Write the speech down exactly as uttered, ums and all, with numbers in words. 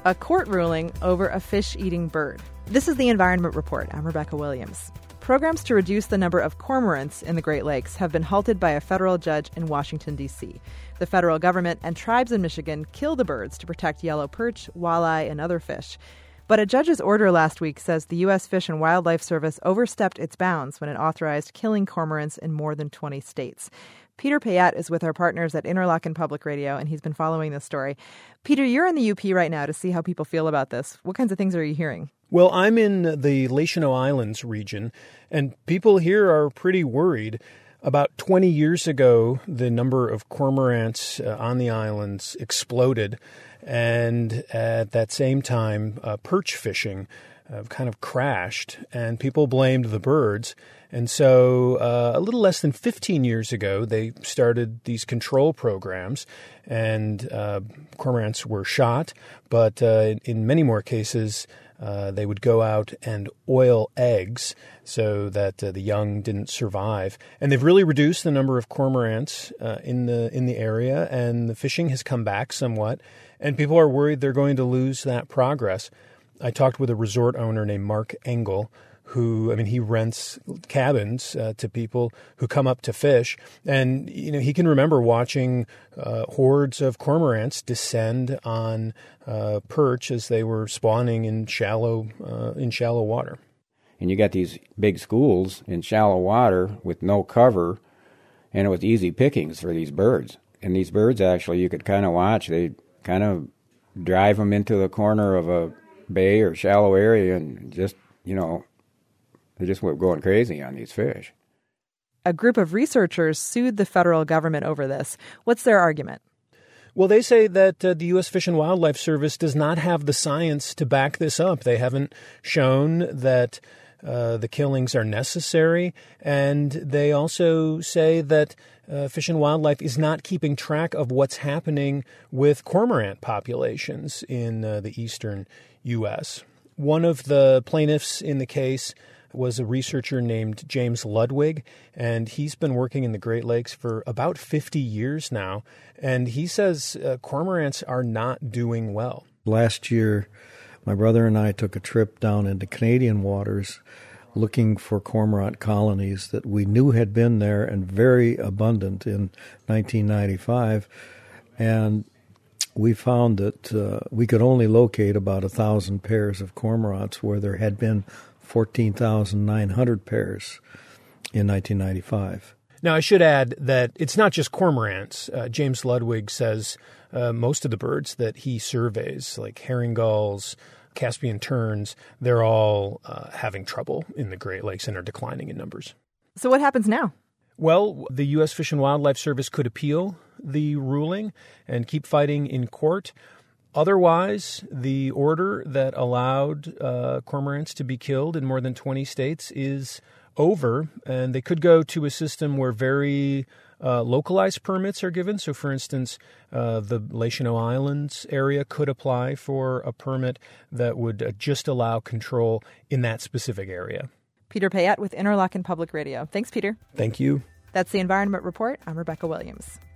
A court ruling over a fish-eating bird. This is the Environment Report. I'm Rebecca Williams. Programs to reduce the number of cormorants in the Great Lakes have been halted by a federal judge in Washington, D C. The federal government and tribes in Michigan kill the birds to protect yellow perch, walleye, and other fish. But a judge's order last week says the U S Fish and Wildlife Service overstepped its bounds when it authorized killing cormorants in more than twenty states. Peter Payette is with our partners at Interlochen Public Radio, and he's been following this story. Peter, you're in the U P right now to see how people feel about this. What kinds of things are you hearing? Well, I'm in the Leshino Islands region, and people here are pretty worried. About twenty years ago, the number of cormorants uh, on the islands exploded, and at that same time, uh, perch fishing uh, kind of crashed, and people blamed the birds. And so uh, a little less than fifteen years ago, they started these control programs, and uh, cormorants were shot, but uh, in many more cases, Uh, they would go out and oil eggs so that uh, the young didn't survive. And they've really reduced the number of cormorants uh, in the in the area, and the fishing has come back somewhat. And people are worried they're going to lose that progress. I talked with a resort owner named Mark Engel, who, I mean, he rents cabins uh, to people who come up to fish. And, you know, he can remember watching uh, hordes of cormorants descend on uh, perch as they were spawning in shallow uh, in shallow water. And you got these big schools in shallow water with no cover, and it was easy pickings for these birds. And these birds, actually, you could kind of watch. They kind of drive them into the corner of a bay or shallow area and just, you know, they just were going crazy on these fish. A group of researchers sued the federal government over this. What's their argument? Well, they say that uh, the U S Fish and Wildlife Service does not have the science to back this up. They haven't shown that uh, the killings are necessary. And they also say that uh, Fish and Wildlife is not keeping track of what's happening with cormorant populations in uh, the eastern U S. One of the plaintiffs in the case was a researcher named James Ludwig, and he's been working in the Great Lakes for about fifty years now. And he says uh, cormorants are not doing well. Last year, my brother and I took a trip down into Canadian waters looking for cormorant colonies that we knew had been there and very abundant in nineteen ninety-five. And we found that uh, we could only locate about a thousand pairs of cormorants where there had been fourteen thousand nine hundred pairs in nineteen ninety-five. Now, I should add that it's not just cormorants. Uh, James Ludwig says uh, most of the birds that he surveys, like herring gulls, Caspian terns, they're all uh, having trouble in the Great Lakes and are declining in numbers. So what happens now? Well, the U S Fish and Wildlife Service could appeal the ruling and keep fighting in court. Otherwise, the order that allowed uh, cormorants to be killed in more than twenty states is over, and they could go to a system where very uh, localized permits are given. So, for instance, uh, the Leshino Islands area could apply for a permit that would uh, just allow control in that specific area. Peter Payette with Interlochen Public Radio. Thanks, Peter. Thank you. That's the Environment Report. I'm Rebecca Williams.